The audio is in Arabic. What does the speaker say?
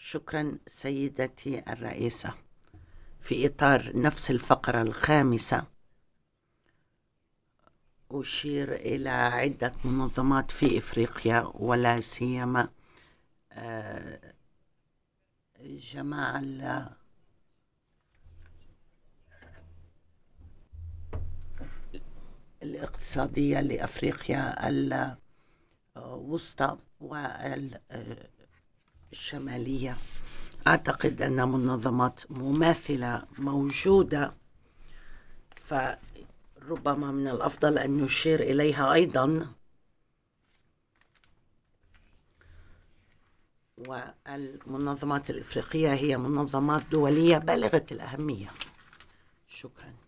شكرا سيدتي الرئيسة. في إطار نفس الفقرة الخامسة أشير إلى عدة منظمات في إفريقيا، ولا سيما الجماعة الاقتصادية لأفريقيا الوسطى والشمالية. أعتقد أن منظمات مماثلة موجودة، فربما من الأفضل أن نشير إليها أيضا. والمنظمات الإفريقية هي منظمات دولية بالغة الأهمية. شكرا.